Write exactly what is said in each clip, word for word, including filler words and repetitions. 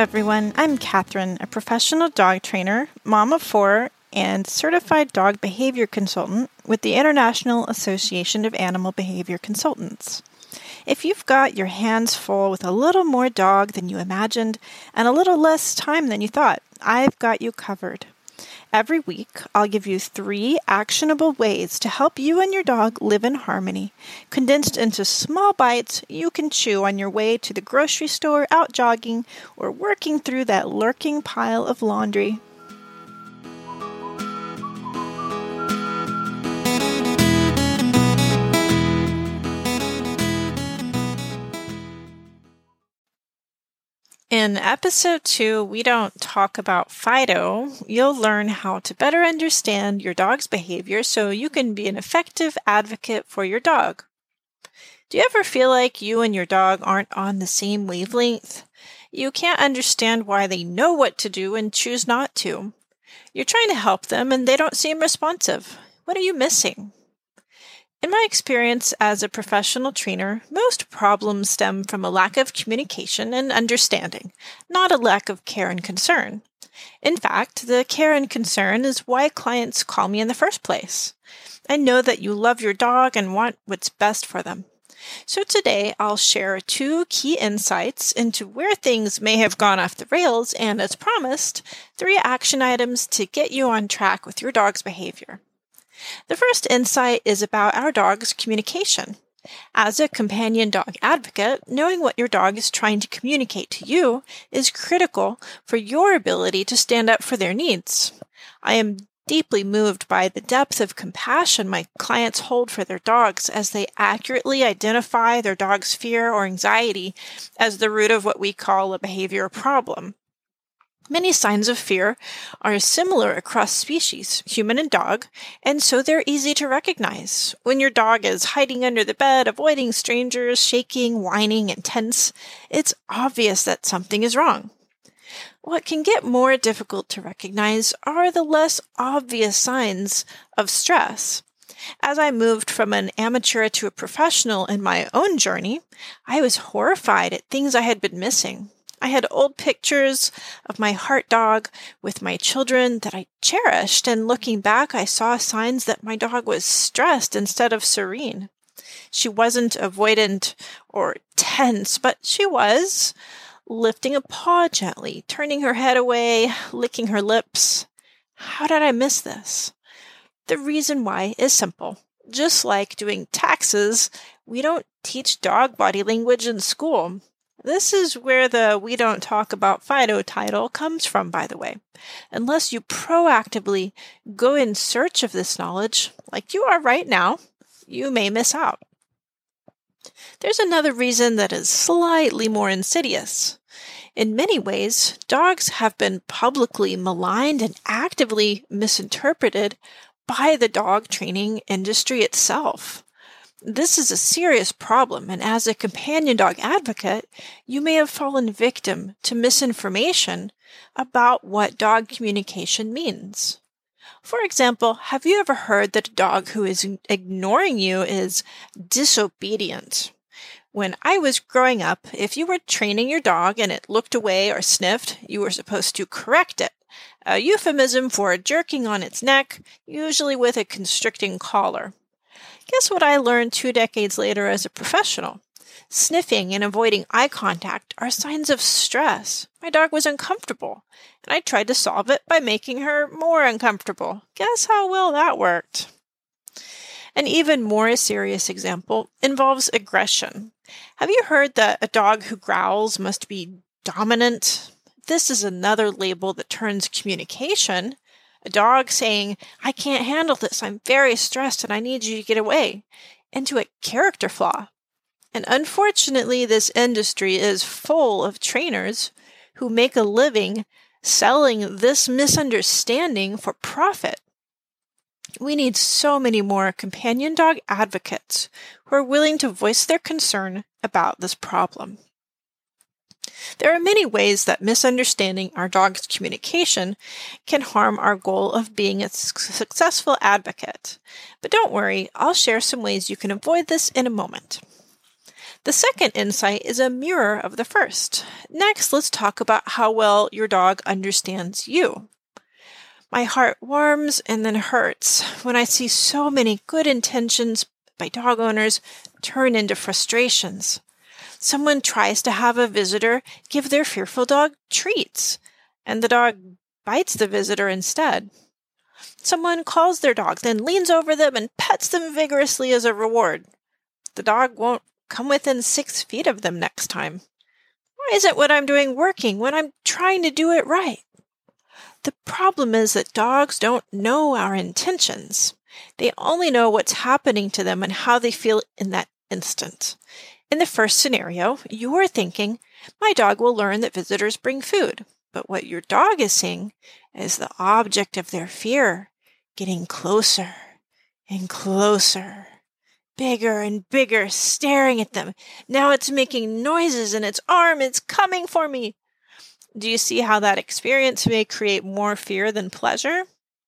everyone. I'm Catherine, a professional dog trainer, mom of four, and certified dog behavior consultant with the International Association of Animal Behavior Consultants. If you've got your hands full with a little more dog than you imagined and a little less time than you thought, I've got you covered. Every week, I'll give you three actionable ways to help you and your dog live in harmony, condensed into small bites you can chew on your way to the grocery store, out jogging, or working through that lurking pile of laundry. In episode two, we don't talk about Fido. You'll learn how to better understand your dog's behavior so you can be an effective advocate for your dog. Do you ever feel like you and your dog aren't on the same wavelength? You can't understand why they know what to do and choose not to. You're trying to help them and they don't seem responsive. What are you missing? In my experience as a professional trainer, most problems stem from a lack of communication and understanding, not a lack of care and concern. In fact, the care and concern is why clients call me in the first place. I know that you love your dog and want what's best for them. So today I'll share two key insights into where things may have gone off the rails and, as promised, three action items to get you on track with your dog's behavior. The first insight is about our dog's communication. As a companion dog advocate, knowing what your dog is trying to communicate to you is critical for your ability to stand up for their needs. I am deeply moved by the depth of compassion my clients hold for their dogs as they accurately identify their dog's fear or anxiety as the root of what we call a behavior problem. Many signs of fear are similar across species, human and dog, and so they're easy to recognize. When your dog is hiding under the bed, avoiding strangers, shaking, whining, and tense, it's obvious that something is wrong. What can get more difficult to recognize are the less obvious signs of stress. As I moved from an amateur to a professional in my own journey, I was horrified at things I had been missing. I had old pictures of my heart dog with my children that I cherished, and looking back, I saw signs that my dog was stressed instead of serene. She wasn't avoidant or tense, but she was lifting a paw gently, turning her head away, licking her lips. How did I miss this? The reason why is simple. Just like doing taxes, we don't teach dog body language in school. This is where the "we don't talk about Fido" title comes from, by the way. Unless you proactively go in search of this knowledge, like you are right now, you may miss out. There's another reason that is slightly more insidious. In many ways, dogs have been publicly maligned and actively misinterpreted by the dog training industry itself. This is a serious problem, and as a companion dog advocate, you may have fallen victim to misinformation about what dog communication means. For example, have you ever heard that a dog who is ignoring you is disobedient? When I was growing up, if you were training your dog and it looked away or sniffed, you were supposed to correct it, a euphemism for jerking on its neck, usually with a constricting collar. Guess what I learned two decades later as a professional? Sniffing and avoiding eye contact are signs of stress. My dog was uncomfortable, and I tried to solve it by making her more uncomfortable. Guess how well that worked? An even more serious example involves aggression. Have you heard that a dog who growls must be dominant? This is another label that turns communication, a dog saying, "I can't handle this, I'm very stressed and I need you to get away," into a character flaw. And unfortunately, this industry is full of trainers who make a living selling this misunderstanding for profit. We need so many more companion dog advocates who are willing to voice their concern about this problem. There are many ways that misunderstanding our dog's communication can harm our goal of being a successful advocate. But don't worry, I'll share some ways you can avoid this in a moment. The second insight is a mirror of the first. Next, let's talk about how well your dog understands you. My heart warms and then hurts when I see so many good intentions by dog owners turn into frustrations. Someone tries to have a visitor give their fearful dog treats, and the dog bites the visitor instead. Someone calls their dog, then leans over them and pets them vigorously as a reward. The dog won't come within six feet of them next time. Why isn't what I'm doing working when I'm trying to do it right? The problem is that dogs don't know our intentions. They only know what's happening to them and how they feel in that instant. In the first scenario, you are thinking, my dog will learn that visitors bring food. But what your dog is seeing is the object of their fear getting closer and closer. Bigger and bigger, staring at them. Now it's making noises in its arm. It's coming for me. Do you see how that experience may create more fear than pleasure?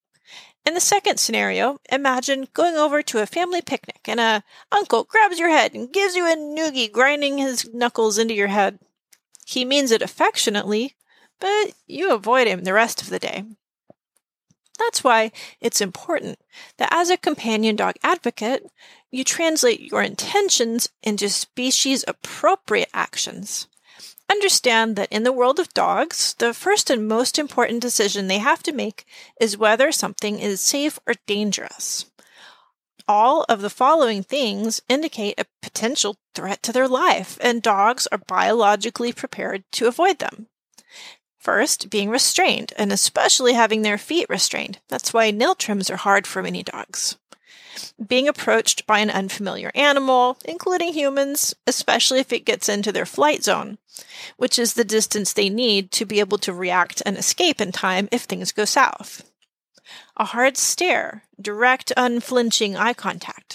In the second scenario, imagine going over to a family picnic and a uncle grabs your head and gives you a noogie, grinding his knuckles into your head. He means it affectionately, but you avoid him the rest of the day. That's why it's important that as a companion dog advocate, you translate your intentions into species-appropriate actions. Understand that in the world of dogs, the first and most important decision they have to make is whether something is safe or dangerous. All of the following things indicate a potential threat to their life, and dogs are biologically prepared to avoid them. First, being restrained, and especially having their feet restrained. That's why nail trims are hard for many dogs. Being approached by an unfamiliar animal, including humans, especially if it gets into their flight zone, which is the distance they need to be able to react and escape in time if things go south. A hard stare, direct, unflinching eye contact.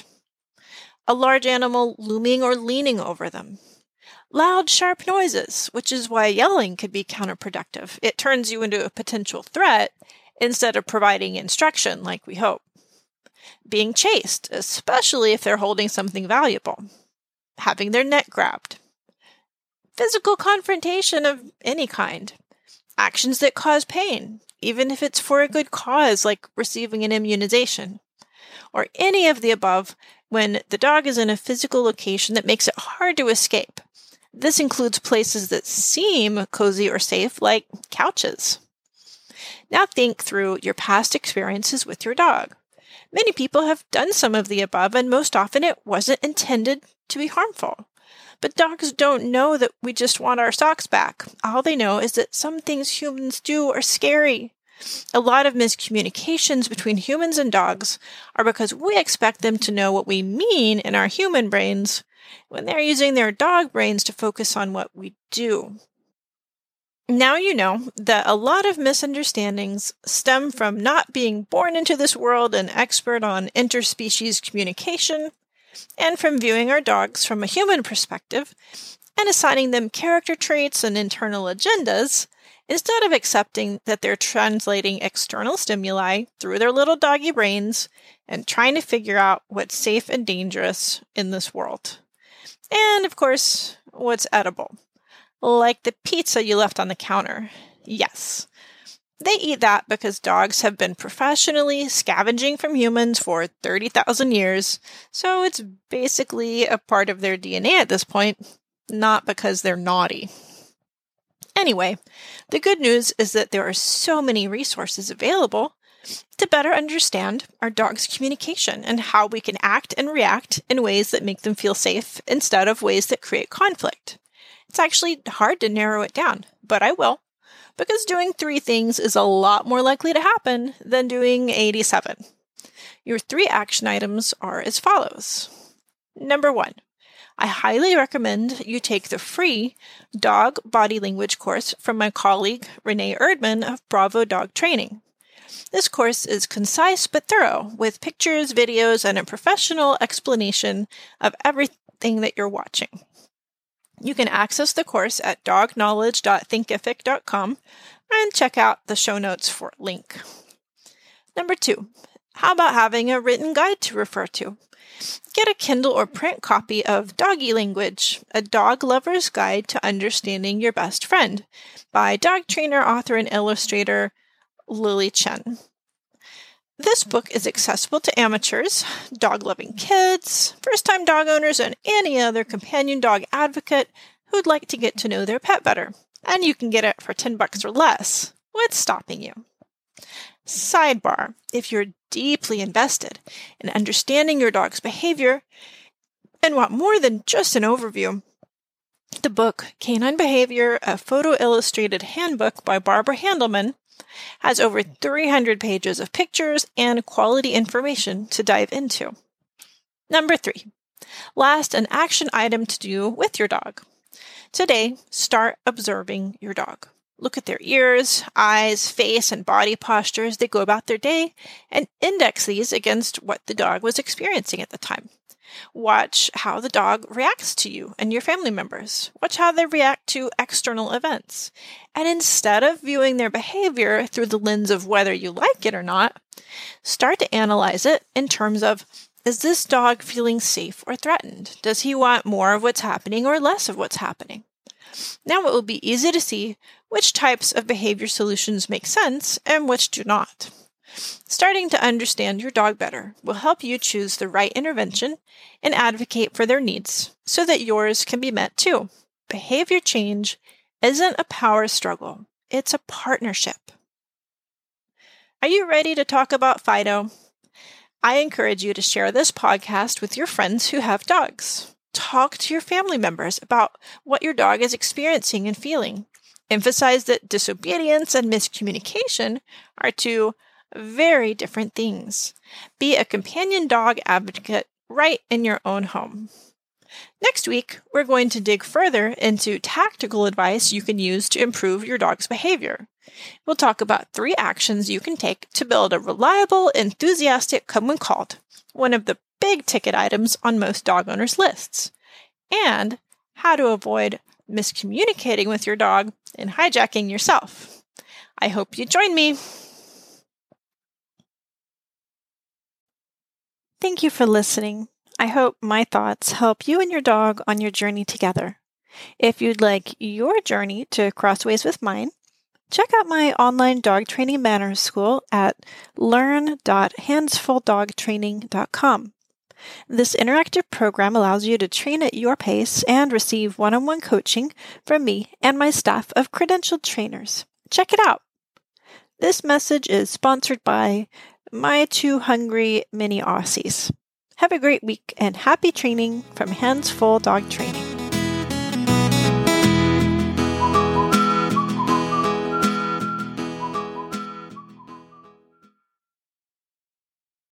A large animal looming or leaning over them. Loud, sharp noises, which is why yelling could be counterproductive. It turns you into a potential threat instead of providing instruction like we hope. Being chased, especially if they're holding something valuable. Having their neck grabbed. Physical confrontation of any kind. Actions that cause pain, even if it's for a good cause like receiving an immunization. Or any of the above when the dog is in a physical location that makes it hard to escape. This includes places that seem cozy or safe, like couches. Now think through your past experiences with your dog. Many people have done some of the above, and most often it wasn't intended to be harmful. But dogs don't know that we just want our socks back. All they know is that some things humans do are scary. A lot of miscommunications between humans and dogs are because we expect them to know what we mean in our human brains when they're using their dog brains to focus on what we do. Now you know that a lot of misunderstandings stem from not being born into this world an expert on interspecies communication, and from viewing our dogs from a human perspective and assigning them character traits and internal agendas instead of accepting that they're translating external stimuli through their little doggy brains and trying to figure out what's safe and dangerous in this world. And, of course, what's edible. Like the pizza you left on the counter. Yes. They eat that because dogs have been professionally scavenging from humans for thirty thousand years, so it's basically a part of their D N A at this point, not because they're naughty. Anyway, the good news is that there are so many resources available to better understand our dog's communication and how we can act and react in ways that make them feel safe instead of ways that create conflict. It's actually hard to narrow it down, but I will, because doing three things is a lot more likely to happen than doing eighty-seven. Your three action items are as follows. Number one, I highly recommend you take the free Dog Body Language course from my colleague Renee Erdman of Bravo Dog Training. This course is concise but thorough, with pictures, videos, and a professional explanation of everything that you're watching. You can access the course at dog knowledge dot thinkific dot com and check out the show notes for a link. Number two, how about having a written guide to refer to? Get a Kindle or print copy of Doggy Language, a dog lover's guide to understanding your best friend by dog trainer, author, and illustrator Lily Chen. This book is accessible to amateurs, dog-loving kids, first-time dog owners, and any other companion dog advocate who'd like to get to know their pet better. And you can get it for ten bucks or less. What's stopping you? Sidebar: if you're deeply invested in understanding your dog's behavior and want more than just an overview, the book Canine Behavior, a photo-illustrated handbook by Barbara Handelman, has over three hundred pages of pictures and quality information to dive into. Number three, last, an action item to do with your dog. Today, start observing your dog. Look at their ears, eyes, face, and body posture as they go about their day, and index these against what the dog was experiencing at the time. Watch how the dog reacts to you and your family members. Watch how they react to external events. And instead of viewing their behavior through the lens of whether you like it or not, start to analyze it in terms of, is this dog feeling safe or threatened? Does he want more of what's happening or less of what's happening? Now it will be easy to see which types of behavior solutions make sense and which do not. Starting to understand your dog better will help you choose the right intervention and advocate for their needs so that yours can be met too. Behavior change isn't a power struggle, it's a partnership. Are you ready to talk about Fido? I encourage you to share this podcast with your friends who have dogs. Talk to your family members about what your dog is experiencing and feeling. Emphasize that disobedience and miscommunication are two very different things. Be a companion dog advocate right in your own home. Next week, we're going to dig further into tactical advice you can use to improve your dog's behavior. We'll talk about three actions you can take to build a reliable, enthusiastic come when called, one of the big ticket items on most dog owners' lists, and how to avoid miscommunicating with your dog and hijacking yourself. I hope you join me. Thank you for listening. I hope my thoughts help you and your dog on your journey together. If you'd like your journey to cross ways with mine, check out my online dog training manners school at learn dot handsful dog training dot com. This interactive program allows you to train at your pace and receive one-on-one coaching from me and my staff of credentialed trainers. Check it out. This message is sponsored by my two hungry mini Aussies. Have a great week and happy training from Hands Full Dog Training.